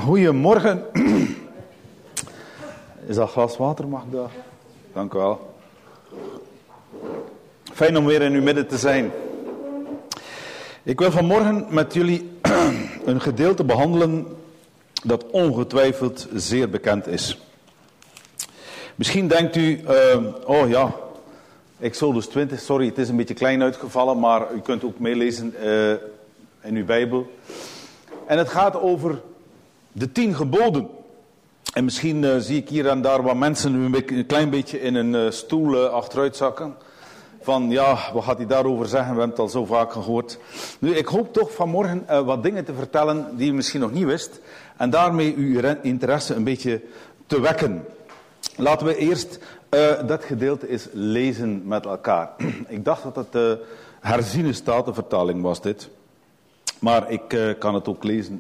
Goedemorgen. Is dat glas water? Mag ik dat? Dank u wel. Fijn om weer in uw midden te zijn. Ik wil vanmorgen met jullie een gedeelte behandelen dat ongetwijfeld zeer bekend is. Misschien denkt u, oh ja, Exodus 20, sorry, het is een beetje klein uitgevallen, maar u kunt ook meelezen in uw Bijbel. En het gaat over de 10 geboden. En misschien zie ik hier en daar wat mensen een klein beetje in een stoel achteruit zakken. Van ja, wat gaat hij daarover zeggen? We hebben het al zo vaak gehoord. Nu, ik hoop toch vanmorgen wat dingen te vertellen die u misschien nog niet wist. En daarmee uw interesse een beetje te wekken. Laten we eerst dat gedeelte eens lezen met elkaar. Ik dacht dat het de herziene statenvertaling was dit. Maar ik kan het ook lezen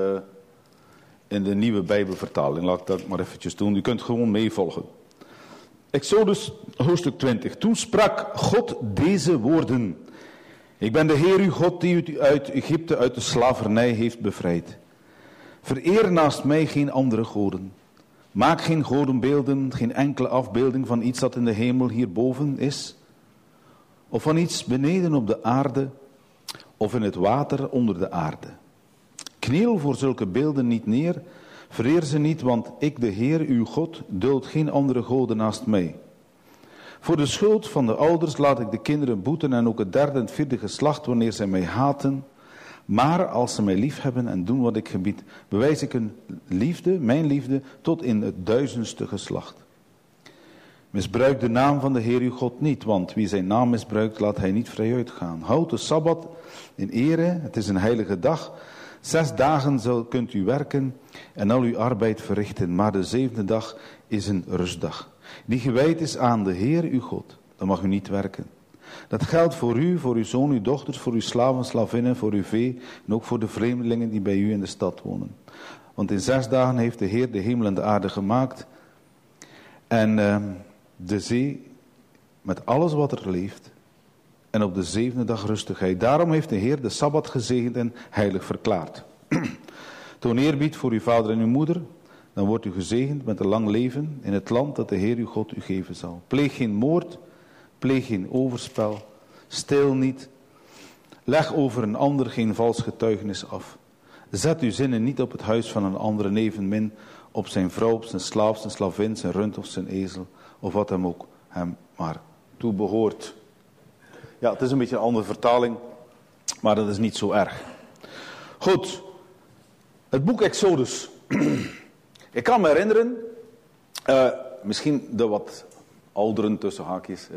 in de nieuwe Bijbelvertaling. Laat ik dat maar eventjes doen. U kunt gewoon meevolgen. Exodus hoofdstuk 20. Toen sprak God deze woorden. Ik ben de Heer uw God die u uit Egypte uit de slavernij heeft bevrijd. Vereer naast mij geen andere goden. Maak geen godenbeelden, geen enkele afbeelding van iets dat in de hemel hierboven is. Of van iets beneden op de aarde. Of in het water onder de aarde. Kniel voor zulke beelden niet neer. Vereer ze niet, want ik, de Heer, uw God, duld geen andere goden naast mij. Voor de schuld van de ouders laat ik de kinderen boeten en ook het 3e en 4e geslacht wanneer zij mij haten. Maar als ze mij lief hebben en doen wat ik gebied, bewijs ik hun liefde, mijn liefde, tot in het 1000ste geslacht. Misbruik de naam van de Heer uw God niet, want wie zijn naam misbruikt, laat hij niet vrij uitgaan. Houd de Sabbat in ere, het is een heilige dag. 6 dagen kunt u werken en al uw arbeid verrichten, maar de 7e dag is een rustdag. Die gewijd is aan de Heer uw God, dan mag u niet werken. Dat geldt voor u, voor uw zoon, uw dochters, voor uw slaven, slavinnen, voor uw vee en ook voor de vreemdelingen die bij u in de stad wonen. Want in 6 dagen heeft de Heer de hemel en de aarde gemaakt en de zee met alles wat er leeft. En op de 7e dag rustig hij. Daarom heeft de Heer de Sabbat gezegend en heilig verklaard. Toon eerbied voor uw vader en uw moeder. Dan wordt u gezegend met een lang leven in het land dat de Heer uw God u geven zal. Pleeg geen moord, pleeg geen overspel, steel niet. Leg over een ander geen vals getuigenis af. Zet uw zinnen niet op het huis van een andere, evenmin op zijn vrouw, op zijn slaaf, zijn slavin, zijn rund of zijn ezel. Of wat hem ook hem maar toebehoort. Ja, het is een beetje een andere vertaling, maar dat is niet zo erg. Goed, het boek Exodus. Ik kan me herinneren, misschien de wat ouderen tussen haakjes.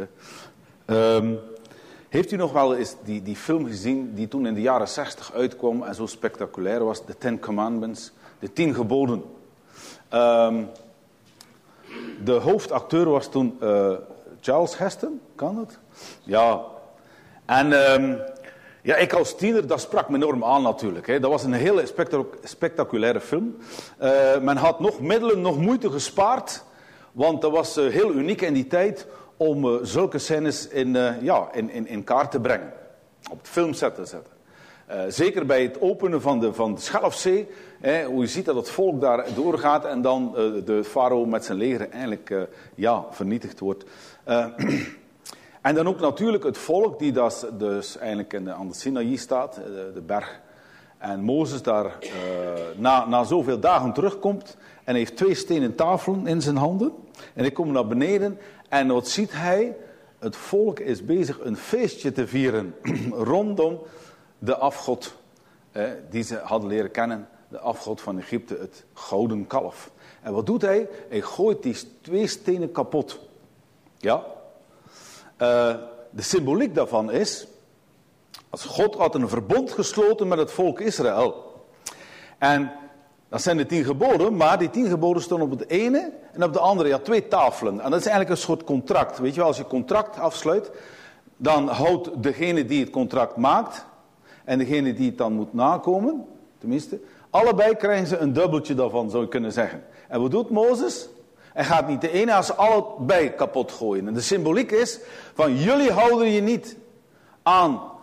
Heeft u nog wel eens die film gezien die toen in de jaren 60 uitkwam en zo spectaculair was? De 10 Commandments, de 10 geboden. De hoofdacteur was toen Charles Heston, kan dat? Ja. En ja, ik als tiener, dat sprak me enorm aan natuurlijk. Hè. Dat was een hele spectaculaire film. Men had nog middelen, nog moeite gespaard. Want dat was heel uniek in die tijd om zulke scènes in kaart te brengen. Op het filmset te zetten. Zeker bij het openen van de Schelfzee. Hoe je ziet dat het volk daar doorgaat en dan de farao met zijn leger eigenlijk vernietigd wordt. En dan ook natuurlijk het volk die dus eigenlijk aan de Sinaï staat, de berg. En Mozes daar na zoveel dagen terugkomt en heeft 2 stenen tafelen in zijn handen. En hij komt naar beneden en wat ziet hij? Het volk is bezig een feestje te vieren rondom de afgod die ze hadden leren kennen. De afgod van Egypte, het gouden kalf. En wat doet hij? Hij gooit die 2 stenen kapot. Ja. De symboliek daarvan is, als God had een verbond gesloten met het volk Israël. En dat zijn de 10 geboden, maar die 10 geboden stonden op het ene en op de andere. Ja, 2 tafelen. En dat is eigenlijk een soort contract. Weet je wel, als je contract afsluit, dan houdt degene die het contract maakt en degene die het dan moet nakomen, tenminste, allebei krijgen ze een dubbeltje daarvan, zou je kunnen zeggen. En wat doet Mozes? Hij gaat niet de ene als allebei kapot gooien. En de symboliek is van jullie houden je niet aan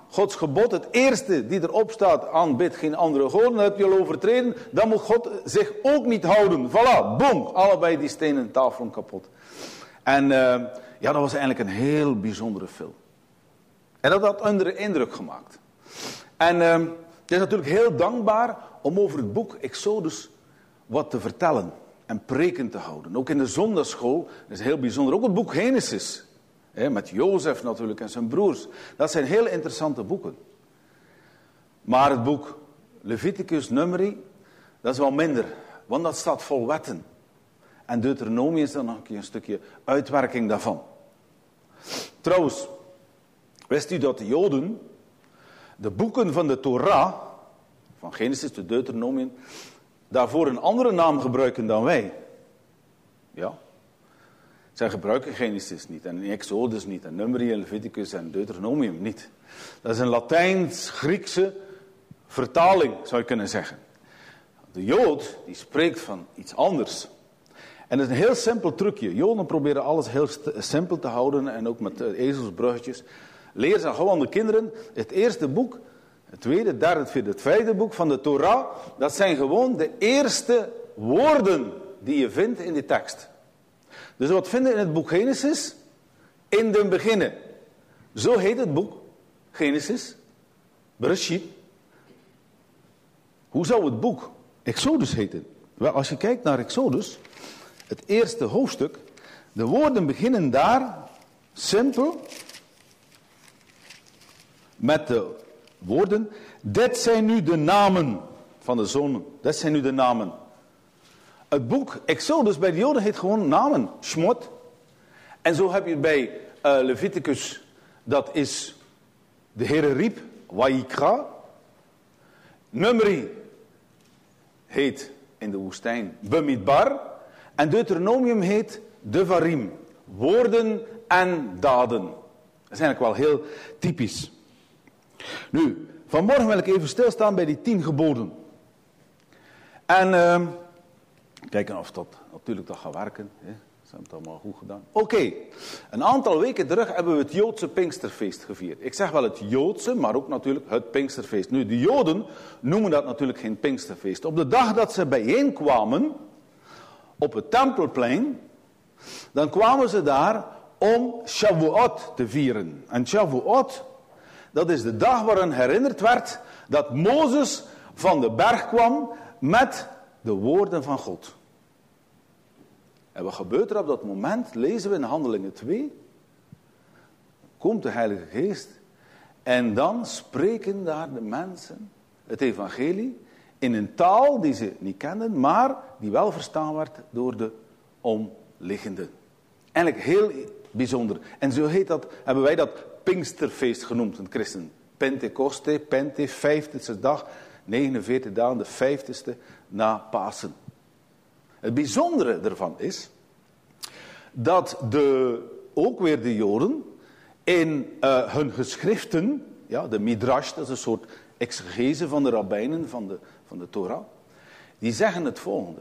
Gods gebod, het eerste die erop staat, aanbid geen andere goden, dat heb je al overtreden, dan moet God zich ook niet houden. Voilà, boom, allebei die stenen tafelen kapot. En dat was eigenlijk een heel bijzondere film. En dat had een indruk gemaakt. En het is natuurlijk heel dankbaar om over het boek Exodus wat te vertellen en preken te houden. Ook in de zondagschool, dat is heel bijzonder. Ook het boek Genesis, met Jozef natuurlijk en zijn broers. Dat zijn heel interessante boeken. Maar het boek Leviticus, Numeri, dat is wel minder. Want dat staat vol wetten. En Deuteronomie is dan nog een stukje uitwerking daarvan. Trouwens, wist u dat de Joden de boeken van de Torah, van Genesis tot Deuteronomium, daarvoor een andere naam gebruiken dan wij? Ja. Zij gebruiken Genesis niet, en Exodus niet, en Numeri en Leviticus en Deuteronomium niet. Dat is een Latijns-Griekse vertaling, zou je kunnen zeggen. De Jood, die spreekt van iets anders. En dat is een heel simpel trucje. Joden proberen alles heel simpel te houden, en ook met ezelsbruggetjes. Leer ze gewoon de kinderen, het eerste boek, het tweede, derde, het vierde, het vijfde boek van de Torah, dat zijn gewoon de eerste woorden die je vindt in die tekst. Dus wat vinden we in het boek Genesis? In den beginnen. Zo heet het boek. Genesis. Bereshit. Hoe zou het boek Exodus heten? Wel, als je kijkt naar Exodus, het eerste hoofdstuk, de woorden beginnen daar simpel met de woorden: dit zijn nu de namen van de zonen. Dit zijn nu de namen. Het boek Exodus bij de Joden heet gewoon namen. Shmot. En zo heb je bij Leviticus, dat is de Heere riep, Wayikra. Numeri heet in de woestijn Bemidbar. En Deuteronomium heet Devarim. Woorden en daden. Dat is eigenlijk wel heel typisch. Nu, vanmorgen wil ik even stilstaan bij die 10 geboden. En kijken of dat natuurlijk gaat werken. Hè. Ze hebben het allemaal goed gedaan. Oké, een aantal weken terug hebben we het Joodse Pinksterfeest gevierd. Ik zeg wel het Joodse, maar ook natuurlijk het Pinksterfeest. Nu, de Joden noemen dat natuurlijk geen Pinksterfeest. Op de dag dat ze bijeenkwamen op het Tempelplein, dan kwamen ze daar om Shavuot te vieren. En Shavuot, dat is de dag waarin herinnerd werd dat Mozes van de berg kwam met de woorden van God. En wat gebeurt er op dat moment? Lezen we in Handelingen 2. Komt de Heilige Geest. En dan spreken daar de mensen het evangelie in een taal die ze niet kenden, maar die wel verstaan werd door de omliggenden. Eigenlijk heel bijzonder. En zo heet dat, hebben wij dat Pinksterfeest genoemd, een christen. Pentecoste, Pente, 50ste dag, 49 dagen, de 50ste na Pasen. Het bijzondere ervan is dat ook weer de Joden in hun geschriften, ja, de Midrash, dat is een soort exegese van de rabbijnen van de Torah, die zeggen het volgende.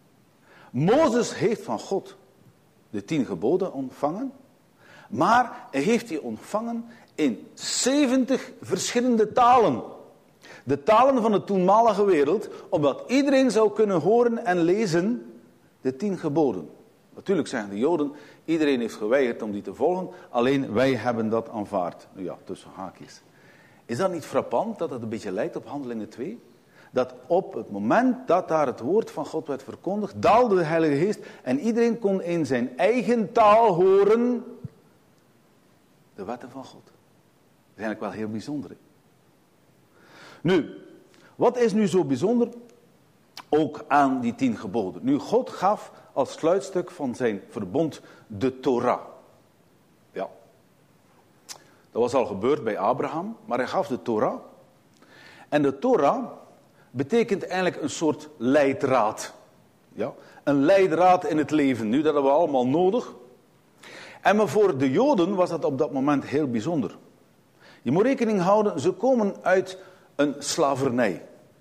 Mozes heeft van God de 10 geboden ontvangen, maar hij heeft die ontvangen in 70 verschillende talen. De talen van de toenmalige wereld, opdat iedereen zou kunnen horen en lezen de 10 geboden. Natuurlijk zeggen de Joden, iedereen heeft geweigerd om die te volgen, alleen wij hebben dat aanvaard. Nou ja, tussen haakjes. Is dat niet frappant dat het een beetje lijkt op Handelingen 2? Dat op het moment dat daar het woord van God werd verkondigd, daalde de Heilige Geest en iedereen kon in zijn eigen taal horen de wetten van God. Dat is eigenlijk wel heel bijzonder. Hè? Nu, wat is nu zo bijzonder ook aan die 10 geboden? Nu, God gaf als sluitstuk van zijn verbond de Torah. Ja. Dat was al gebeurd bij Abraham, maar hij gaf de Torah. En de Torah betekent eigenlijk een soort leidraad. Ja? Een leidraad in het leven. Nu, dat hebben we allemaal nodig. En maar voor de Joden was dat op dat moment heel bijzonder. Je moet rekening houden, ze komen uit een slavernij.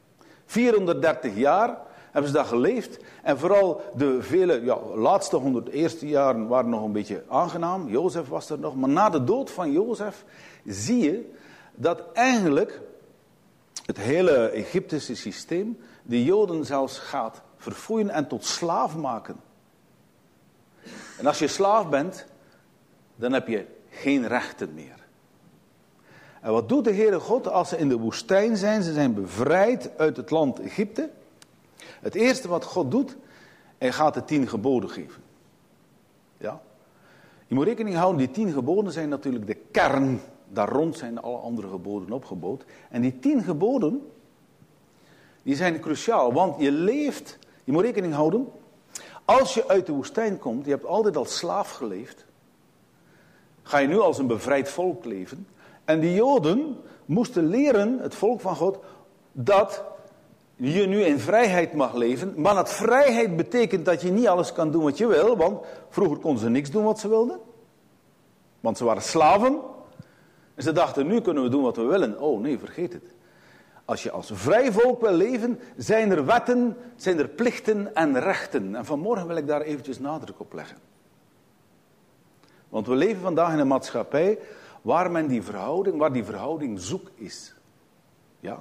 430 jaar hebben ze daar geleefd. En vooral de vele, laatste 100 eerste jaren waren nog een beetje aangenaam. Jozef was er nog. Maar na de dood van Jozef zie je dat eigenlijk het hele Egyptische systeem de Joden zelfs gaat verfoeien en tot slaaf maken. En als je slaaf bent, dan heb je geen rechten meer. En wat doet de Heere God als ze in de woestijn zijn? Ze zijn bevrijd uit het land Egypte. Het eerste wat God doet, hij gaat de 10 geboden geven. Ja? Je moet rekening houden, die 10 geboden zijn natuurlijk de kern. Daar rond zijn alle andere geboden opgebouwd. En die 10 geboden, die zijn cruciaal. Want je leeft, je moet rekening houden, als je uit de woestijn komt, je hebt altijd als slaaf geleefd. Ga je nu als een bevrijd volk leven. En die Joden moesten leren, het volk van God, dat je nu in vrijheid mag leven. Maar dat vrijheid betekent dat je niet alles kan doen wat je wil. Want vroeger konden ze niks doen wat ze wilden. Want ze waren slaven. En ze dachten, nu kunnen we doen wat we willen. Oh nee, vergeet het. Als je als vrij volk wil leven, zijn er wetten, zijn er plichten en rechten. En vanmorgen wil ik daar eventjes nadruk op leggen. Want we leven vandaag in een maatschappij waar die verhouding zoek is. Ja.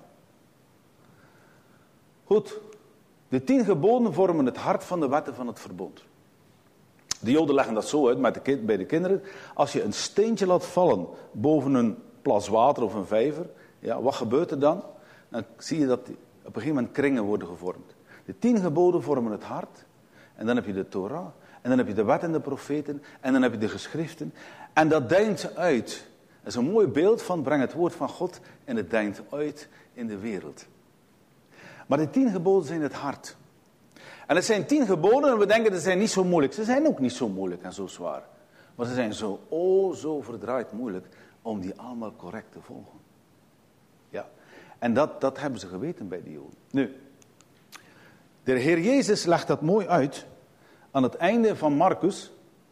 Goed. De 10 geboden vormen het hart van de wetten van het verbond. De Joden leggen dat zo uit bij de kinderen. Als je een steentje laat vallen boven een plas water of een vijver, ja, wat gebeurt er dan? Dan zie je dat op een gegeven moment kringen worden gevormd. De 10 geboden vormen het hart. En dan heb je de Torah. En dan heb je de wet en de profeten. En dan heb je de geschriften. En dat deint uit. Dat is een mooi beeld van breng het woord van God. En het deint uit in de wereld. Maar de 10 geboden zijn het hart. En het zijn 10 geboden en we denken dat zijn niet zo moeilijk. Ze zijn ook niet zo moeilijk en zo zwaar. Maar ze zijn zo verdraaid moeilijk om die allemaal correct te volgen. Ja. En dat hebben ze geweten bij de Joden. Nu, de Heer Jezus legt dat mooi uit aan het einde van Marcus.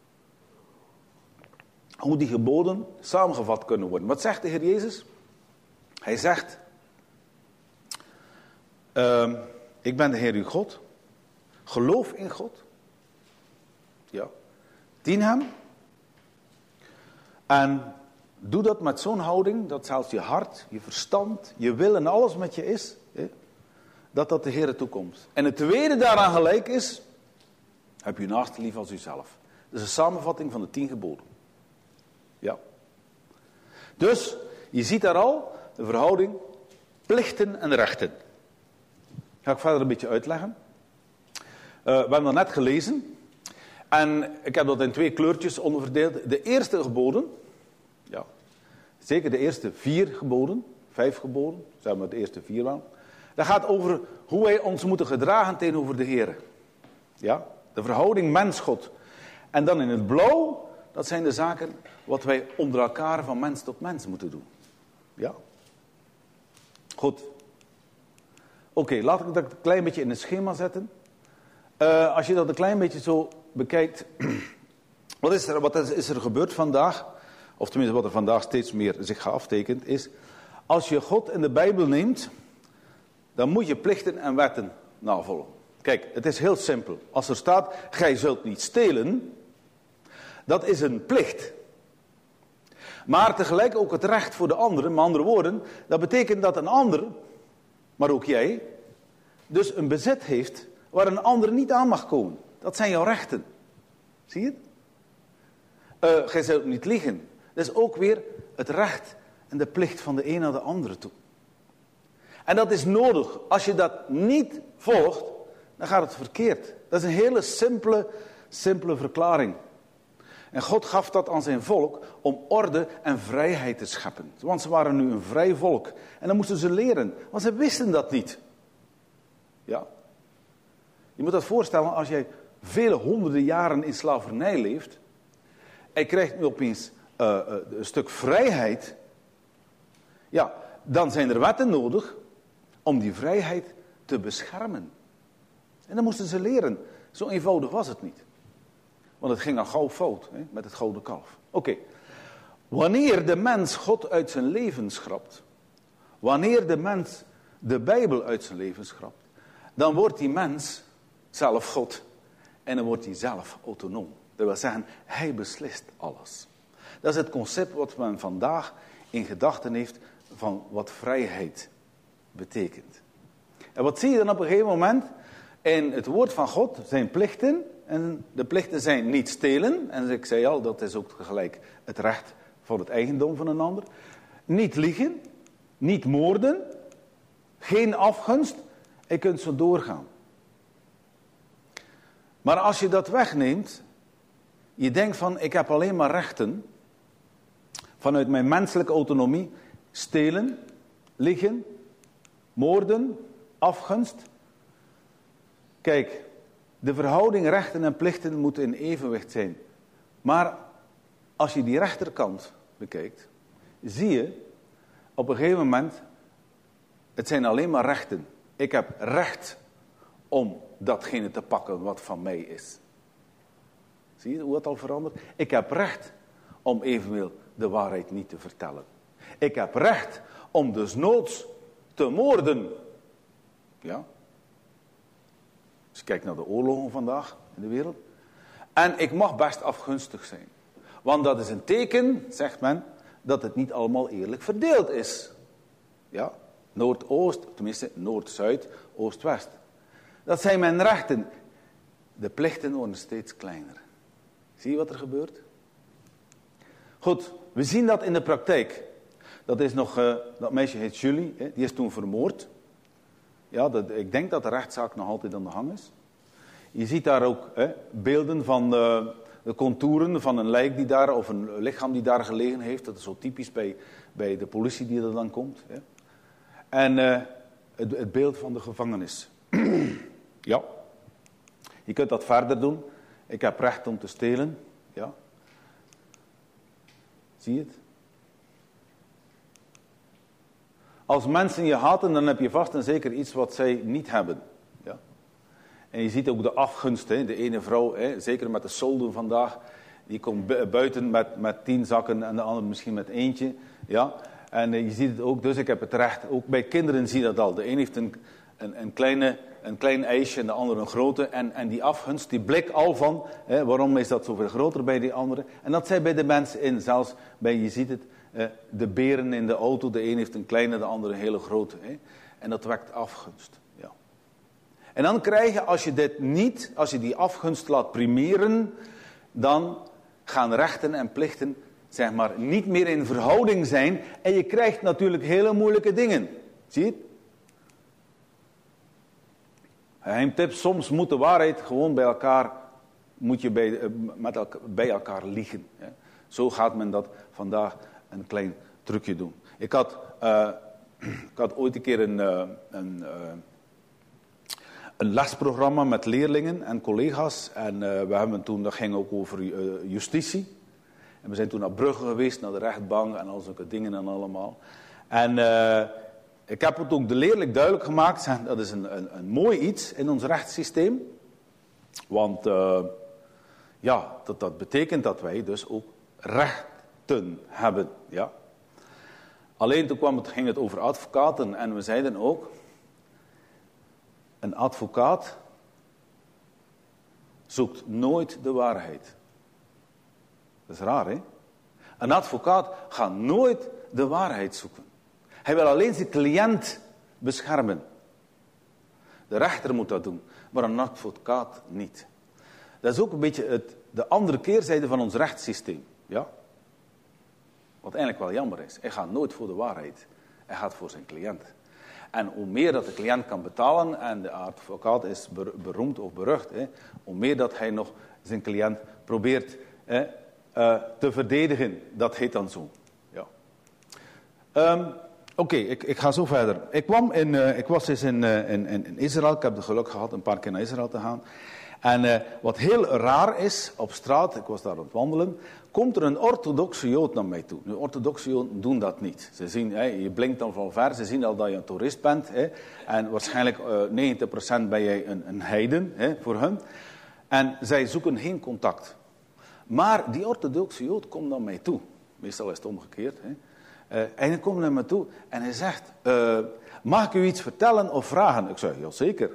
Hoe die geboden samengevat kunnen worden. Wat zegt de Heer Jezus? Hij zegt, ik ben de Heer uw God. Geloof in God. Ja. Dien hem. En doe dat met zo'n houding, dat zelfs je hart, je verstand, je wil en alles met je is, dat de Heer toekomt. En het tweede daaraan gelijk is, heb je naaste lief als uzelf. Dat is een samenvatting van de 10 geboden. Ja. Dus, je ziet daar al, de verhouding, plichten en rechten. Ga ik verder een beetje uitleggen. We hebben dat net gelezen. En ik heb dat in 2 kleurtjes onderverdeeld. De eerste geboden. Ja. Zeker de eerste 4 geboden. 5 geboden. Zeg maar de eerste 4 wel. Dat gaat over hoe wij ons moeten gedragen tegenover de Heer. Ja. De verhouding mens-God. En dan in het blauw. Dat zijn de zaken wat wij onder elkaar van mens tot mens moeten doen. Ja. Goed. Oké, laat ik dat een klein beetje in een schema zetten. Als je dat een klein beetje zo bekijkt. Wat is er gebeurd vandaag? Of tenminste wat er vandaag steeds meer zich aftekent. Is, als je God in de Bijbel neemt. Dan moet je plichten en wetten navolgen. Kijk, het is heel simpel. Als er staat, gij zult niet stelen. Dat is een plicht. Maar tegelijk ook het recht voor de anderen. Met andere woorden, dat betekent dat een ander, maar ook jij, dus een bezit heeft waar een ander niet aan mag komen. Dat zijn jouw rechten. Zie je het? Gij zult niet liegen. Dat is ook weer het recht en de plicht van de een naar de andere toe. En dat is nodig. Als je dat niet volgt, dan gaat het verkeerd. Dat is een hele simpele verklaring. En God gaf dat aan zijn volk om orde en vrijheid te scheppen. Want ze waren nu een vrij volk. En dan moesten ze leren, want ze wisten dat niet. Ja. Je moet dat voorstellen als jij vele honderden jaren in slavernij leeft. En je krijgt nu opeens een stuk vrijheid. Ja, dan zijn er wetten nodig om die vrijheid te beschermen. En dan moesten ze leren. Zo eenvoudig was het niet. Want het ging al gauw fout, hè, met het gouden kalf. Oké. Wanneer de mens God uit zijn leven schrapt. Wanneer de mens de Bijbel uit zijn leven schrapt. Dan wordt die mens zelf God. En dan wordt hij zelf autonoom. Dat wil zeggen, hij beslist alles. Dat is het concept wat men vandaag in gedachten heeft van wat vrijheid betekent. En wat zie je dan op een gegeven moment? In het woord van God zijn plichten. En de plichten zijn niet stelen. En ik zei al, dat is ook tegelijk het recht voor het eigendom van een ander. Niet liegen. Niet moorden. Geen afgunst. Je kunt zo doorgaan. Maar als je dat wegneemt. Je denkt van, ik heb alleen maar rechten. Vanuit mijn menselijke autonomie. Stelen. Liegen. Moorden. Afgunst. Kijk, de verhouding rechten en plichten moet in evenwicht zijn. Maar als je die rechterkant bekijkt, zie je op een gegeven moment, het zijn alleen maar rechten. Ik heb recht om datgene te pakken wat van mij is. Zie je hoe het al verandert? Ik heb recht om evenwel de waarheid niet te vertellen. Ik heb recht om desnoods te moorden. Ja? Als je kijkt naar de oorlogen vandaag in de wereld. En ik mag best afgunstig zijn. Want dat is een teken, zegt men, dat het niet allemaal eerlijk verdeeld is. Ja? Noord-Oost, tenminste Noord-Zuid, Oost-West. Dat zijn mijn rechten. De plichten worden steeds kleiner. Zie je wat er gebeurt? Goed, we zien dat in de praktijk. Dat is nog, dat meisje heet Julie, die is toen vermoord. Ja, ik denk dat de rechtszaak nog altijd aan de gang is. Je ziet daar ook beelden van de contouren van een lijk die daar, of een lichaam die daar gelegen heeft. Dat is zo typisch bij de politie die er dan komt. Hè. En het beeld van de gevangenis. Ja. Je kunt dat verder doen. Ik heb recht om te stelen. Ja. Zie je het? Als mensen je haten, dan heb je vast en zeker iets wat zij niet hebben. Ja. En je ziet ook de afgunst. Hè. De ene vrouw, zeker met de solden vandaag, die komt buiten met 10 zakken en de andere misschien met eentje. Ja. En je ziet het ook, dus ik heb het recht. Ook bij kinderen zie je dat al. De een heeft een klein ijsje en de ander een grote. En die afgunst, die blik al van, waarom is dat zoveel groter bij die andere? En dat zijn bij de mensen in. Zelfs bij, je ziet het, de beren in de auto. De een heeft een kleine, de andere een hele grote. En dat wekt afgunst. Ja. En dan krijg je, als je die afgunst laat primeren, dan gaan rechten en plichten, zeg maar, niet meer in verhouding zijn. En je krijgt natuurlijk hele moeilijke dingen. Zie je het? Geheimtip, soms moet de waarheid gewoon bij elkaar, moet je bij elkaar liegen. Hè. Zo gaat men dat vandaag een klein trucje doen. Ik had ooit een keer een lesprogramma met leerlingen en collega's. En we hebben toen, dat ging ook over justitie. En we zijn toen naar Brugge geweest, naar de rechtbank en al zulke dingen en allemaal. En ik heb het ook de leerling duidelijk gemaakt. Dat is een mooi iets in ons rechtssysteem. Want dat betekent dat wij dus ook rechten hebben. Ja. Alleen toen ging het over advocaten. En we zeiden ook, een advocaat zoekt nooit de waarheid. Dat is raar, hè? Een advocaat gaat nooit de waarheid zoeken. Hij wil alleen zijn cliënt beschermen. De rechter moet dat doen, maar een advocaat niet. Dat is ook een beetje de andere keerzijde van ons rechtssysteem. Ja? Wat eigenlijk wel jammer is. Hij gaat nooit voor de waarheid. Hij gaat voor zijn cliënt. En hoe meer dat de cliënt kan betalen, en de advocaat is beroemd of berucht, hoe meer dat hij nog zijn cliënt probeert te verdedigen. Dat heet dan zo. Ja. Oké, ik ga zo verder. Ik was eens in Israël. Ik heb het geluk gehad een paar keer naar Israël te gaan. En wat heel raar is, op straat, ik was daar aan het wandelen, komt er een orthodoxe Jood naar mij toe. Nu, orthodoxe Joden doen dat niet. Ze zien, je blinkt dan van ver, ze zien al dat je een toerist bent. En waarschijnlijk 90% ben jij een heiden voor hen. En zij zoeken geen contact. Maar die orthodoxe Jood komt naar mij toe. Meestal is het omgekeerd. En hij komt naar me toe en hij zegt, mag ik u iets vertellen of vragen? Ik zeg, ja zeker.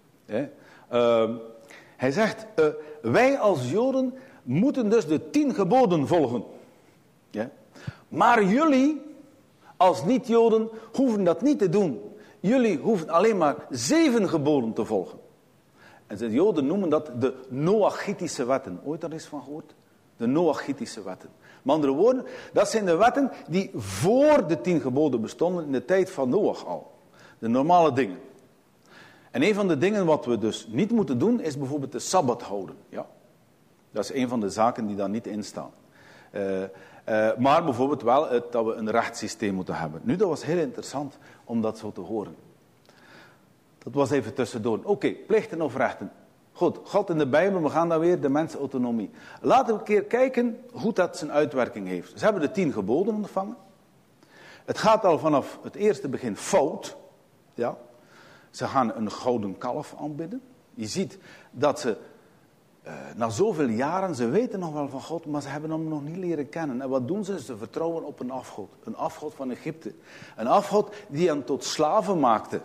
Hij zegt, wij als Joden moeten dus de 10 geboden volgen. Ja? Maar jullie, Als niet-Joden hoeven dat niet te doen. Jullie hoeven alleen maar 7 geboden te volgen. En de Joden noemen dat de Noachitische wetten. Ooit daar eens van gehoord? De Noachitische wetten. Met andere woorden, dat zijn de wetten die voor de 10 geboden bestonden in de tijd van Noach al. De normale dingen. En een van de dingen wat we dus niet moeten doen, is bijvoorbeeld de Sabbat houden. Ja? Dat is een van de zaken die daar niet in staan. Maar bijvoorbeeld wel dat we een rechtssysteem moeten hebben. Nu, dat was heel interessant om dat zo te horen. Dat was even tussendoor. Oké, plichten of rechten. Goed, God in de Bijbel, we gaan dan weer de mensautonomie. Laten we een keer kijken hoe dat zijn uitwerking heeft. Ze hebben de 10 geboden ontvangen. Het gaat al vanaf het eerste begin fout. Ja. Ze gaan een gouden kalf aanbidden. Je ziet dat ze na zoveel jaren, ze weten nog wel van God, maar ze hebben hem nog niet leren kennen. En wat doen ze? Ze vertrouwen op een afgod. Een afgod van Egypte. Een afgod die hen tot slaven maakte.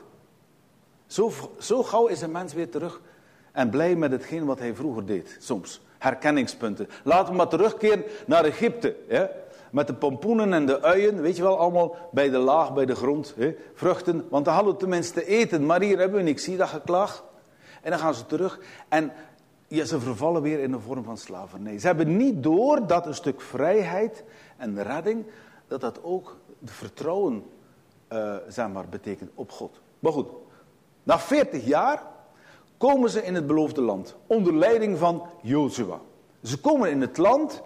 Zo gauw is een mens weer terug en blij met hetgeen wat hij vroeger deed. Soms. Herkenningspunten. Laten we maar terugkeren naar Egypte. Hè? Met de pompoenen en de uien, weet je wel, allemaal bij de laag, bij de grond. Hè? Vruchten, want dan hadden we tenminste eten. Maar hier hebben we niks. Zie dat geklaag? En dan gaan ze terug en ja, ze vervallen weer in de vorm van slavernij. Ze hebben niet door dat een stuk vrijheid en redding, dat ook de vertrouwen zeg maar, betekent op God. Maar goed, na 40 jaar komen ze in het beloofde land. Onder leiding van Jozua. Ze komen in het land.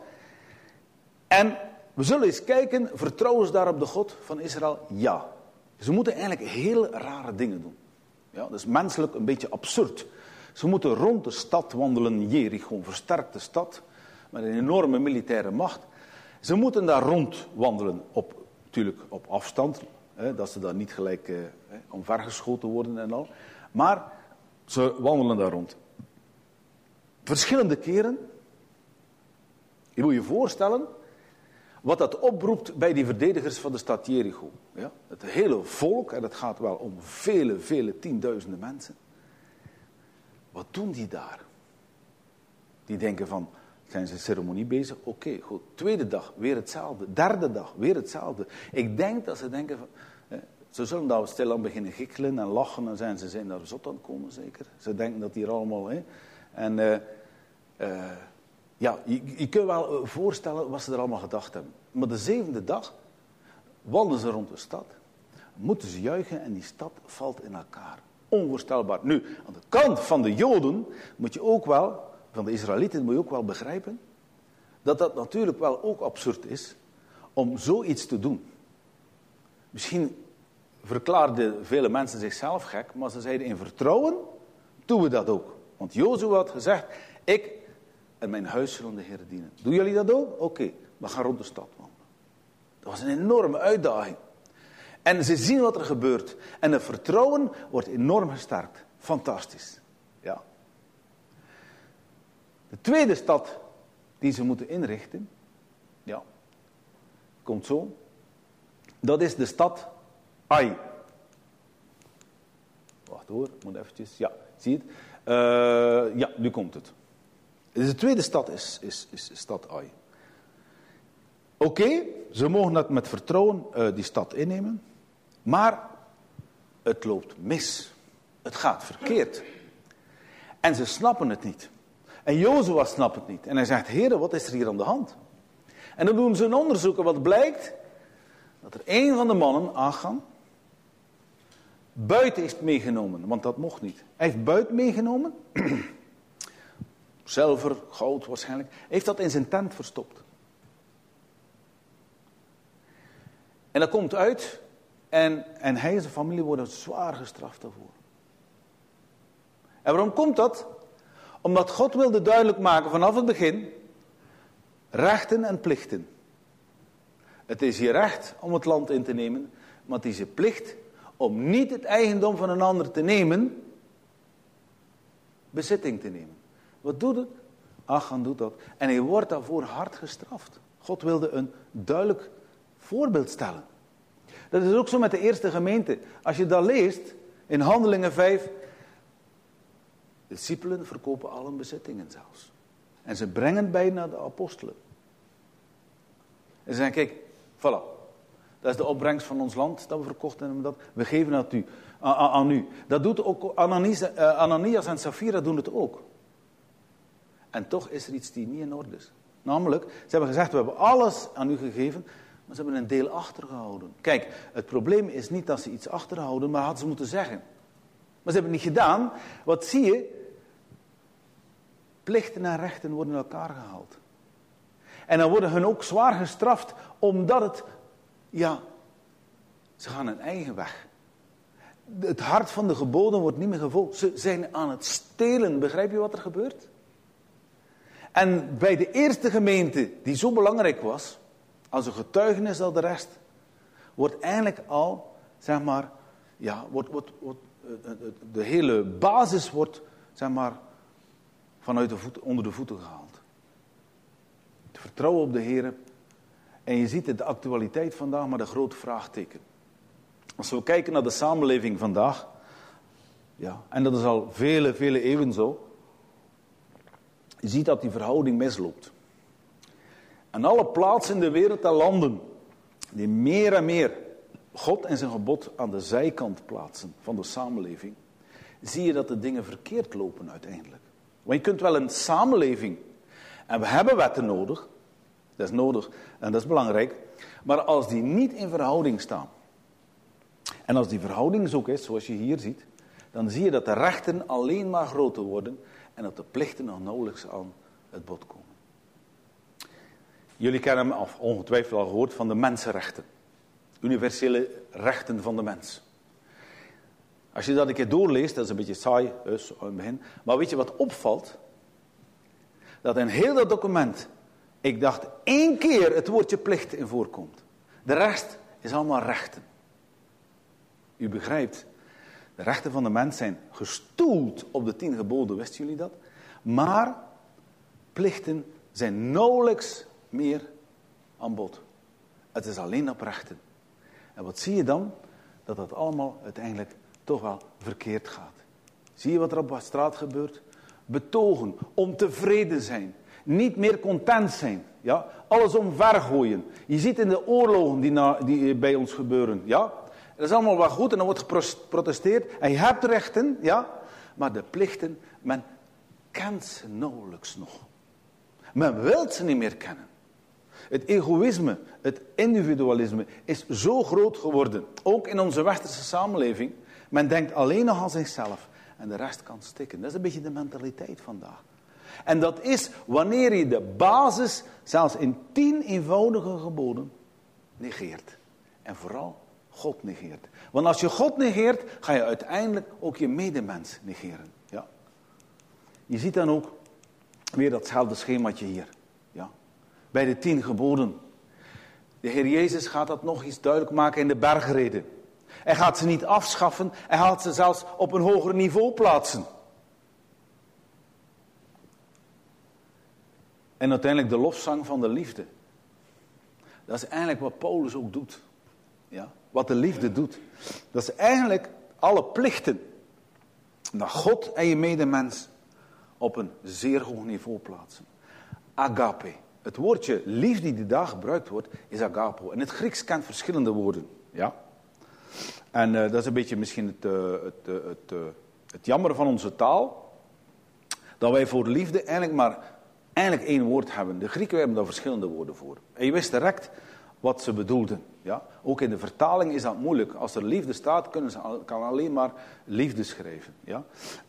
En we zullen eens kijken, vertrouwen ze daar op de God van Israël? Ja. Ze moeten eigenlijk heel rare dingen doen. Ja, dat is menselijk een beetje absurd. Ze moeten rond de stad wandelen, Jericho, een versterkte stad. Met een enorme militaire macht. Ze moeten daar rond wandelen, natuurlijk op afstand. Dat ze daar niet gelijk omvergeschoten worden en al. Maar ze wandelen daar rond. Verschillende keren. Je moet je voorstellen wat dat oproept bij die verdedigers van de stad Jericho. Ja? Het hele volk, en het gaat wel om vele tienduizenden mensen. Wat doen die daar? Die denken van, zijn ze ceremonie bezig? Oké, goed. Tweede dag, weer hetzelfde. Derde dag, weer hetzelfde. Ik denk dat ze denken van, ze zullen daar stilaan beginnen giechelen en lachen en ze zijn daar zot aan het komen zeker. Ze denken dat hier allemaal, ja, je kunt wel voorstellen wat ze er allemaal gedacht hebben. Maar de 7e dag wandelen ze rond de stad, moeten ze juichen en die stad valt in elkaar. Onvoorstelbaar. Nu, aan de kant van de Joden moet je ook wel, van de Israëlieten moet je ook wel begrijpen, dat dat natuurlijk wel ook absurd is om zoiets te doen. Misschien verklaarden vele mensen zichzelf gek, maar ze zeiden in vertrouwen, doen we dat ook. Want Jozua had gezegd, ik en mijn huis zullen de Heer dienen. Doen jullie dat ook? Oké, we gaan rond de stad wandelen. Dat was een enorme uitdaging. En ze zien wat er gebeurt. En het vertrouwen wordt enorm gesterkt. Fantastisch. Ja. De tweede stad die ze moeten inrichten, ja, komt zo. Dat is de stad Ai. Wacht hoor, ik moet eventjes. Ja, zie je het? Ja, nu komt het. Dus de tweede stad is stad Ai. Oké, ze mogen dat met vertrouwen die stad innemen. Maar het loopt mis. Het gaat verkeerd. En ze snappen het niet. En Jozua snapt het niet. En hij zegt, Heere, wat is er hier aan de hand? En dan doen ze een onderzoek en wat blijkt? Dat er een van de mannen, Achan, buit heeft meegenomen. Want dat mocht niet. Hij heeft buit meegenomen. Zilver, goud waarschijnlijk. Hij heeft dat in zijn tent verstopt. En dat komt uit. En hij en zijn familie worden zwaar gestraft daarvoor. En waarom komt dat? Omdat God wilde duidelijk maken vanaf het begin. Rechten en plichten. Het is je recht om het land in te nemen. Maar het is je plicht om niet het eigendom van een ander te nemen. Bezitting te nemen. Wat doet het? Achan doet dat. En hij wordt daarvoor hard gestraft. God wilde een duidelijk voorbeeld stellen. Dat is ook zo met de eerste gemeente. Als je dat leest, in Handelingen 5. De discipelen verkopen al hun bezittingen zelfs. En ze brengen bij naar de apostelen. En ze zeggen, kijk, voilà. Dat is de opbrengst van ons land dat we verkocht hebben. We geven dat aan u. Dat doet ook Ananias en Safira doen het ook. En toch is er iets die niet in orde is. Namelijk, ze hebben gezegd, we hebben alles aan u gegeven, maar ze hebben een deel achtergehouden. Kijk, het probleem is niet dat ze iets achterhouden, maar hadden ze moeten zeggen. Maar ze hebben het niet gedaan. Wat zie je? Plichten en rechten worden in elkaar gehaald. En dan worden hun ook zwaar gestraft, omdat het, ze gaan hun eigen weg. Het hart van de geboden wordt niet meer gevolgd. Ze zijn aan het stelen. Begrijp je wat er gebeurt? En bij de eerste gemeente, die zo belangrijk was, als een getuigenis al de rest, wordt eigenlijk al, de hele basis wordt, vanuit onder de voeten gehaald. Het vertrouwen op de Heer. En je ziet het, de actualiteit vandaag, maar de grote vraagteken. Als we kijken naar de samenleving vandaag, en dat is al vele, vele eeuwen zo, je ziet dat die verhouding misloopt. En alle plaatsen in de wereld en landen die meer en meer God en zijn gebod aan de zijkant plaatsen van de samenleving, zie je dat de dingen verkeerd lopen uiteindelijk. Want je kunt wel een samenleving, en we hebben wetten nodig, dat is nodig en dat is belangrijk, maar als die niet in verhouding staan, en als die verhouding zo is, zoals je hier ziet, dan zie je dat de rechten alleen maar groter worden en dat de plichten nog nauwelijks aan het bod komen. Jullie kennen hem ongetwijfeld al gehoord van de mensenrechten. Universele rechten van de mens. Als je dat een keer doorleest, dat is een beetje saai in het begin. Maar weet je wat opvalt? Dat in heel dat document, ik dacht 1 keer het woordje plicht in voorkomt. De rest is allemaal rechten. U begrijpt, de rechten van de mens zijn gestoeld op de 10 geboden, wisten jullie dat? Maar plichten zijn nauwelijks meer aan bod. Het is alleen op rechten. En wat zie je dan? Dat dat allemaal uiteindelijk toch wel verkeerd gaat. Zie je wat er op straat gebeurt? Betogen, ontevreden zijn, niet meer content zijn. Ja? Alles omvergooien. Je ziet in de oorlogen die bij ons gebeuren. Ja? Dat is allemaal wel goed en dan wordt geprotesteerd. En je hebt rechten, ja? Maar de plichten, men kent ze nauwelijks nog. Men wil ze niet meer kennen. Het egoïsme, het individualisme is zo groot geworden. Ook in onze westerse samenleving. Men denkt alleen nog aan zichzelf. En de rest kan stikken. Dat is een beetje de mentaliteit vandaag. En dat is wanneer je de basis, zelfs in 10 eenvoudige geboden, negeert. En vooral God negeert. Want als je God negeert, ga je uiteindelijk ook je medemens negeren. Ja. Je ziet dan ook weer datzelfde schemaatje hier. Ja. Bij de 10 geboden. De Heer Jezus gaat dat nog eens duidelijk maken in de bergreden. Hij gaat ze niet afschaffen, hij gaat ze zelfs op een hoger niveau plaatsen. En uiteindelijk de lofzang van de liefde. Dat is eigenlijk wat Paulus ook doet. Ja? Wat de liefde doet. Dat is eigenlijk alle plichten naar God en je medemens op een zeer hoog niveau plaatsen. Agape. Het woordje liefde die daar gebruikt wordt, is agapo. En het Grieks kent verschillende woorden. Ja? En dat is een beetje misschien het jammer van onze taal. Dat wij voor liefde eigenlijk 1 woord hebben. De Grieken hebben daar verschillende woorden voor. En je wist direct wat ze bedoelden. Ja? Ook in de vertaling is dat moeilijk. Als er liefde staat, kan alleen maar liefde schrijven. Ja?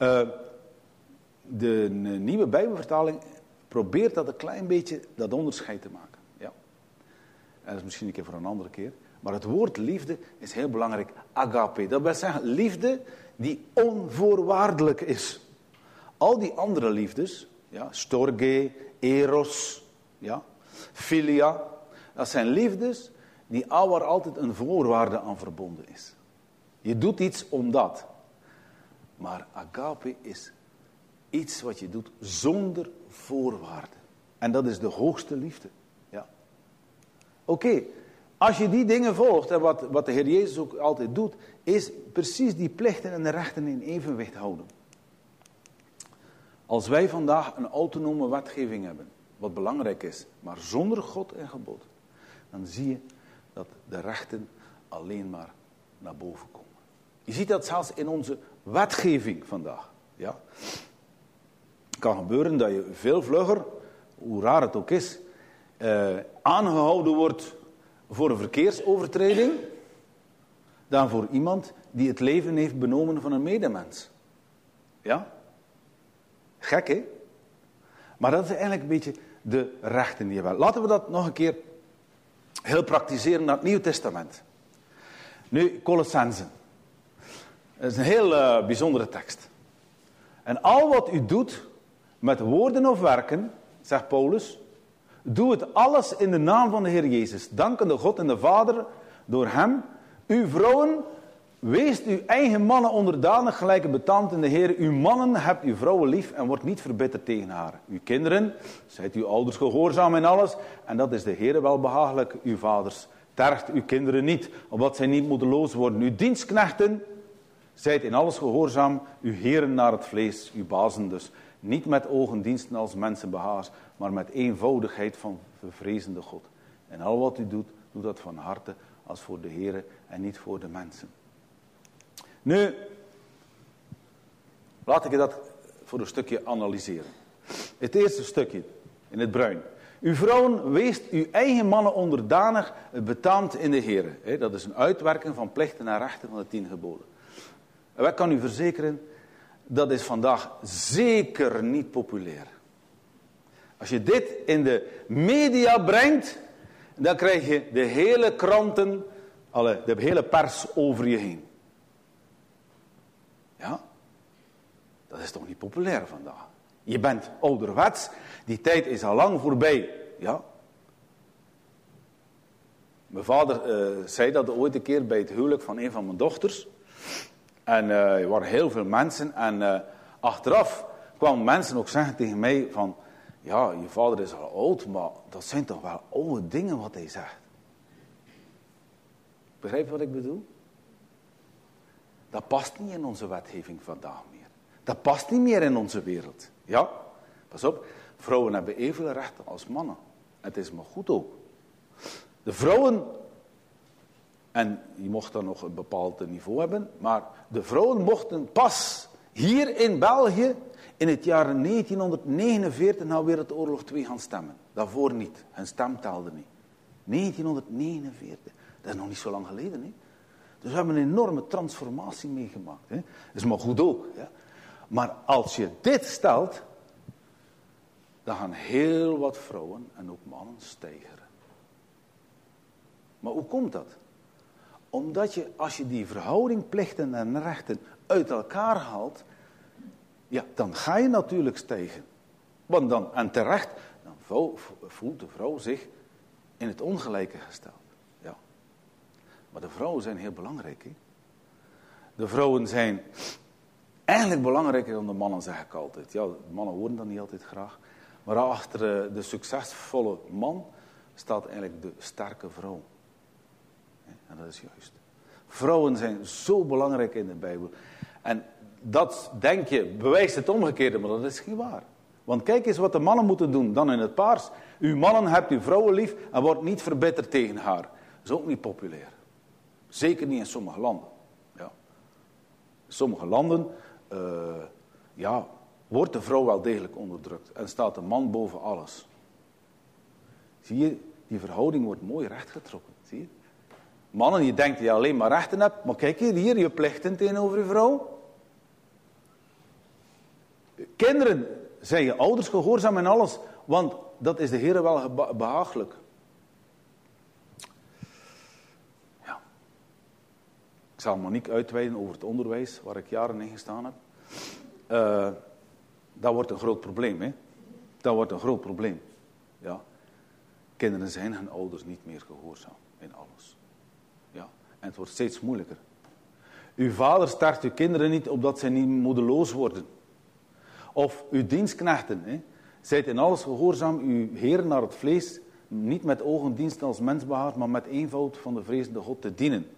De nieuwe Bijbelvertaling probeert dat een klein beetje dat onderscheid te maken. Ja? En dat is misschien een keer voor een andere keer. Maar het woord liefde is heel belangrijk. Agape. Dat wil zeggen liefde die onvoorwaardelijk is. Al die andere liefdes, ja, storge, eros, ja, philia, dat zijn liefdes waar altijd een voorwaarde aan verbonden is. Je doet iets omdat. Maar agape is iets wat je doet zonder voorwaarden. En dat is de hoogste liefde. Ja. Oké. Als je die dingen volgt, en wat de Heer Jezus ook altijd doet, is precies die plichten en de rechten in evenwicht houden. Als wij vandaag een autonome wetgeving hebben, wat belangrijk is, maar zonder God en gebod, dan zie je dat de rechten alleen maar naar boven komen. Je ziet dat zelfs in onze wetgeving vandaag. Ja? Het kan gebeuren dat je veel vlugger, hoe raar het ook is, aangehouden wordt voor een verkeersovertreding dan voor iemand die het leven heeft benomen van een medemens. Ja? Gek, hè? Maar dat is eigenlijk een beetje de rechten die je wel. Laten we dat nog een keer heel praktiseren naar het Nieuwe Testament. Nu, Colossenzen. Dat is een heel bijzondere tekst. En al wat u doet met woorden of werken, zegt Paulus, doe het alles in de naam van de Heer Jezus. Dankende God en de Vader door hem. U vrouwen, weest uw eigen mannen onderdanig gelijk betaamt in de Heer. Uw mannen hebt uw vrouwen lief en wordt niet verbitterd tegen haar. Uw kinderen, zijt uw ouders gehoorzaam in alles. En dat is de Heer welbehagelijk. Uw vaders, tergt uw kinderen niet, opdat zij niet moedeloos worden. Uw dienstknechten, zijt in alles gehoorzaam. Uw heren naar het vlees, uw bazen dus. Niet met ogendiensten als mensenbehaars, maar met eenvoudigheid van vrezende God. En al wat u doet, doe dat van harte als voor de Heere en niet voor de mensen. Nu, laat ik dat voor een stukje analyseren. Het eerste stukje, in het bruin. Uw vrouwen, weest uw eigen mannen onderdanig, betaamt in de Heere. Dat is een uitwerking van plichten en rechten van de 10 geboden. En ik kan u verzekeren, dat is vandaag zeker niet populair. Als je dit in de media brengt, dan krijg je de hele kranten, de hele pers over je heen. Ja? Dat is toch niet populair vandaag. Je bent ouderwets, die tijd is al lang voorbij. Ja? Mijn vader zei dat ooit een keer bij het huwelijk van een van mijn dochters. En er waren heel veel mensen. En achteraf kwamen mensen ook zeggen tegen mij van... Ja, je vader is al oud, maar dat zijn toch wel oude dingen wat hij zegt. Begrijp je wat ik bedoel? Dat past niet in onze wetgeving vandaag meer. Dat past niet meer in onze wereld. Ja, pas op. Vrouwen hebben evenveel rechten als mannen. Het is maar goed ook. De vrouwen... En je mocht dan nog een bepaald niveau hebben. Maar de vrouwen mochten pas hier in België in het jaar 1949 na Wereldoorlog 2 gaan stemmen. Daarvoor niet. Hun stem telde niet. 1949. Dat is nog niet zo lang geleden. Hè? Dus we hebben een enorme transformatie meegemaakt. Hè? Dat is maar goed ook. Ja? Maar als je dit stelt, dan gaan heel wat vrouwen en ook mannen steigeren. Maar hoe komt dat? Omdat je, als je die verhouding plichten en rechten uit elkaar haalt, ja, dan ga je natuurlijk stijgen. Want dan, en terecht, dan voelt de vrouw zich in het ongelijke gesteld. Ja. Maar de vrouwen zijn heel belangrijk. Hè? De vrouwen zijn eigenlijk belangrijker dan de mannen, zeg ik altijd. Ja, de mannen horen dat niet altijd graag. Maar achter de succesvolle man staat eigenlijk de sterke vrouw. En dat is juist. Vrouwen zijn zo belangrijk in de Bijbel. En dat, denk je, bewijst het omgekeerde, maar dat is niet waar. Want kijk eens wat de mannen moeten doen, dan in het paars. Uw mannen hebt uw vrouwen lief en wordt niet verbitterd tegen haar. Dat is ook niet populair. Zeker niet in sommige landen. Ja. In sommige landen wordt de vrouw wel degelijk onderdrukt. En staat de man boven alles. Zie je, die verhouding wordt mooi rechtgetrokken. Zie je? Mannen, je denkt dat je alleen maar rechten hebt. Maar kijk hier je plichten tegenover je vrouw. Kinderen, zijn je ouders gehoorzaam en alles. Want dat is de Heer wel behagelijk. Ja. Ik zal Monique uitweiden over het onderwijs, waar ik jaren in gestaan heb. Dat wordt een groot probleem, hè. Dat wordt een groot probleem. Ja. Kinderen zijn hun ouders niet meer gehoorzaam in alles. Ja. En het wordt steeds moeilijker. Uw vader sterft uw kinderen niet, opdat zij niet moedeloos worden. Of uw dienstknechten, hè. Zijt in alles gehoorzaam, uw Heer naar het vlees, niet met ogendiensten als mensbehaard, maar met eenvoud van de vrezende God te dienen.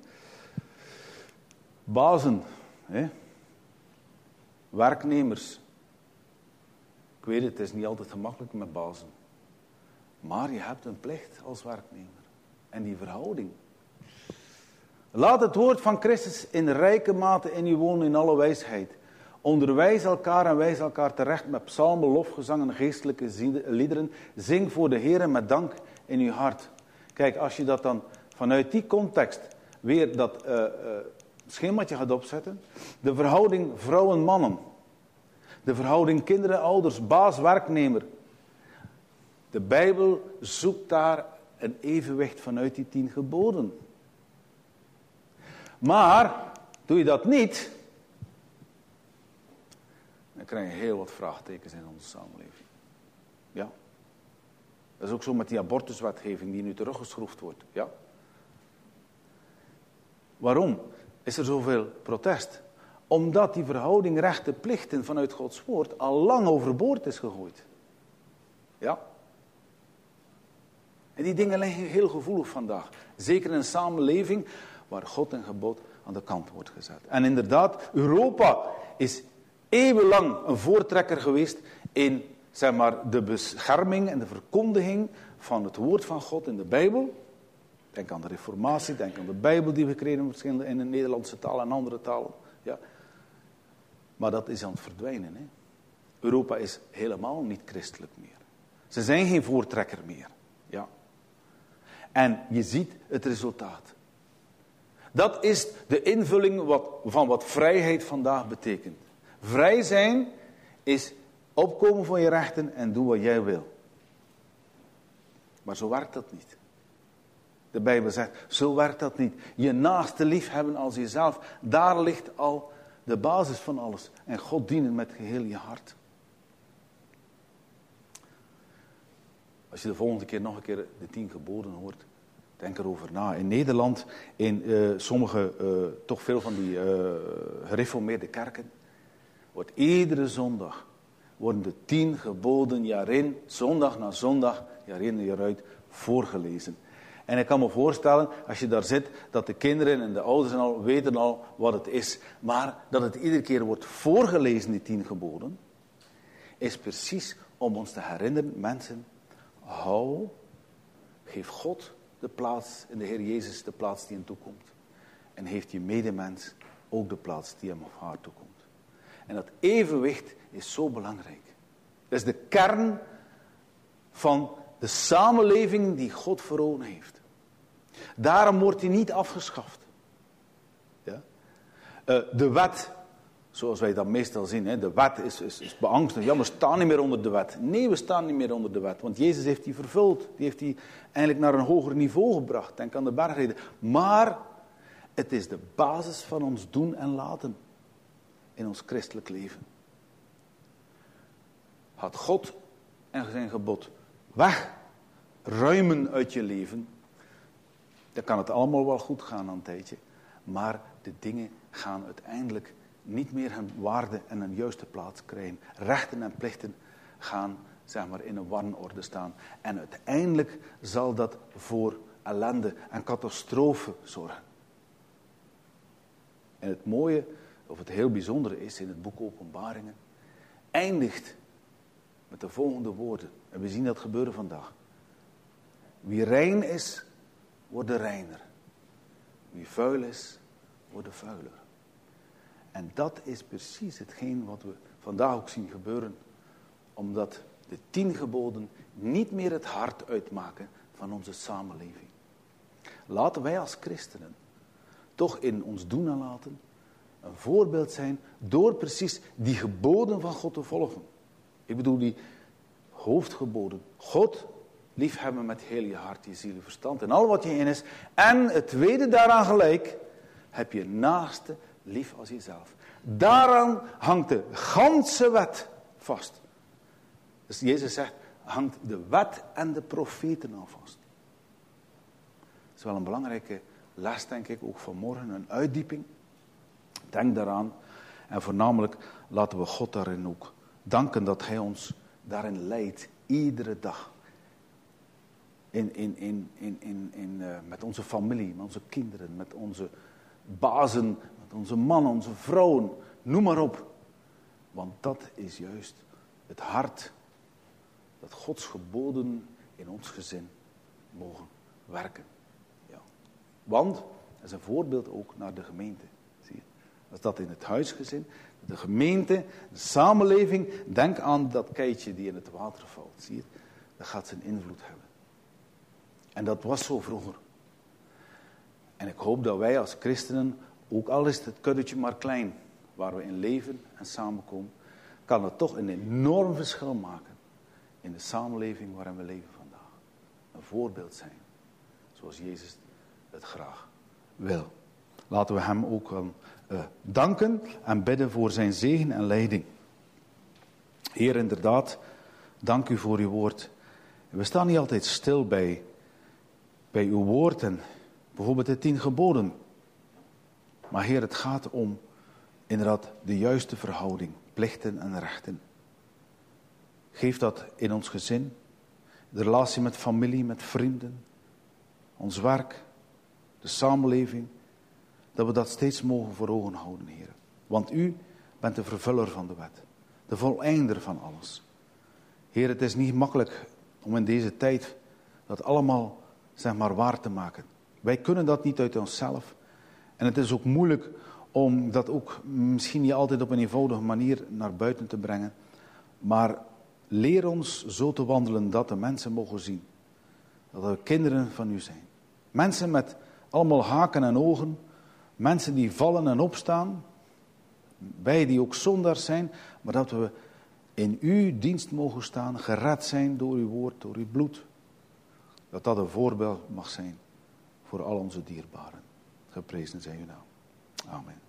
Bazen, hè. Werknemers. Ik weet het is niet altijd gemakkelijk met bazen. Maar je hebt een plicht als werknemer. En die verhouding Laat het woord van Christus in rijke mate in u wonen in alle wijsheid. Onderwijs elkaar en wijs elkaar terecht met psalmen, lofgezangen en geestelijke liederen. Zing voor de Heer met dank in uw hart. Kijk, als je dat dan vanuit die context weer dat schemaatje gaat opzetten. De verhouding vrouwen-mannen. De verhouding kinderen-ouders, baas-werknemer. De Bijbel zoekt daar een evenwicht vanuit die 10 geboden. Maar, doe je dat niet, dan krijg je heel wat vraagtekens in onze samenleving. Ja. Dat is ook zo met die abortuswetgeving die nu teruggeschroefd wordt. Ja. Waarom is er zoveel protest? Omdat die verhouding rechten-plichten vanuit Gods woord al lang overboord is gegooid. Ja. En die dingen liggen heel gevoelig vandaag. Zeker in een samenleving waar God en gebod aan de kant wordt gezet. En inderdaad, Europa is eeuwenlang een voortrekker geweest in, zeg maar, de bescherming en de verkondiging van het woord van God in de Bijbel. Denk aan de Reformatie, denk aan de Bijbel die we kregen in de Nederlandse taal en andere talen. Ja. Maar dat is aan het verdwijnen. Hè. Europa is helemaal niet christelijk meer. Ze zijn geen voortrekker meer. Ja. En je ziet het resultaat. Dat is de invulling van wat vrijheid vandaag betekent. Vrij zijn is opkomen voor je rechten en doen wat jij wil. Maar zo werkt dat niet. De Bijbel zegt, zo werkt dat niet. Je naaste lief hebben als jezelf. Daar ligt al de basis van alles. En God dienen met geheel je hart. Als je de volgende keer nog een keer de 10 geboden hoort, denk erover na. In Nederland, in sommige, toch veel van die gereformeerde kerken, wordt iedere zondag, worden de 10 geboden jaar in, zondag na zondag, jaar in en jaar uit, voorgelezen. En ik kan me voorstellen, als je daar zit, dat de kinderen en de ouders en al weten al wat het is. Maar dat het iedere keer wordt voorgelezen, die 10 geboden, is precies om ons te herinneren, mensen, geef God de plaats, en de Heer Jezus de plaats die hem toekomt. En heeft je medemens ook de plaats die hem of haar toekomt. En dat evenwicht is zo belangrijk. Dat is de kern van de samenleving die God voor ogen heeft. Daarom wordt die niet afgeschaft. Ja? De wet, zoals wij dat meestal zien, hè, de wet is beangstigend. Ja, we staan niet meer onder de wet. Nee, we staan niet meer onder de wet. Want Jezus heeft die vervuld. Die heeft die eigenlijk naar een hoger niveau gebracht. Denk aan de bergreden. Maar het is de basis van ons doen en laten in ons christelijk leven. Had God en zijn gebod wegruimen uit je leven, dan kan het allemaal wel goed gaan aan een tijdje. Maar de dingen gaan uiteindelijk niet meer hun waarde en een juiste plaats krijgen. Rechten en plichten gaan, zeg maar, in een wanorde staan. En uiteindelijk zal dat voor ellende en catastrofe zorgen. En het mooie, of het heel bijzondere is in het boek Openbaringen, eindigt met de volgende woorden. En we zien dat gebeuren vandaag. Wie rein is, wordt reiner. Wie vuil is, wordt vuiler. En dat is precies hetgeen wat we vandaag ook zien gebeuren. Omdat de 10 geboden niet meer het hart uitmaken van onze samenleving. Laten wij als christenen toch in ons doen en laten een voorbeeld zijn door precies die geboden van God te volgen. Ik bedoel die hoofdgeboden. God liefhebben met heel je hart, je ziel, je verstand en al wat je in is. En het tweede daaraan gelijk, heb je naaste lief als jezelf. Daaraan hangt de ganse wet vast. Dus Jezus zegt, hangt de wet en de profeten aan vast. Dat is wel een belangrijke les, denk ik, ook vanmorgen, een uitdieping. Denk daaraan. En voornamelijk laten we God daarin ook danken dat hij ons daarin leidt, iedere dag. Met onze familie, met onze kinderen, met onze bazen, met onze mannen, onze vrouwen, noem maar op. Want dat is juist het hart dat Gods geboden in ons gezin mogen werken. Ja. Want, dat is een voorbeeld ook naar de gemeente. Zie je? Als dat in het huisgezin, de gemeente, de samenleving, denk aan dat keitje die in het water valt. Zie je? Dat gaat zijn invloed hebben. En dat was zo vroeger. En ik hoop dat wij als christenen, ook al is het kuddetje maar klein, waar we in leven en samenkomen, kan het toch een enorm verschil maken in de samenleving waarin we leven vandaag. Een voorbeeld zijn, zoals Jezus het graag wil. Laten we hem ook danken en bidden voor zijn zegen en leiding. Heer, inderdaad, dank u voor uw woord. We staan niet altijd stil bij uw woord en bijvoorbeeld de 10 geboden. Maar Heer, het gaat om inderdaad de juiste verhouding, plichten en rechten. Geef dat in ons gezin, de relatie met familie, met vrienden, ons werk, de samenleving, dat we dat steeds mogen voor ogen houden, Heer. Want u bent de vervuller van de wet, de voleinder van alles. Heer, het is niet makkelijk om in deze tijd dat allemaal, zeg maar, waar te maken. Wij kunnen dat niet uit onszelf. En het is ook moeilijk om dat ook misschien niet altijd op een eenvoudige manier naar buiten te brengen. Maar leer ons zo te wandelen dat de mensen mogen zien dat we kinderen van u zijn. Mensen met allemaal haken en ogen. Mensen die vallen en opstaan. Wij die ook zondaars zijn. Maar dat we in uw dienst mogen staan. Gered zijn door uw woord, door uw bloed. Dat dat een voorbeeld mag zijn voor al onze dierbaren. Geprezen zij uw naam. Amen.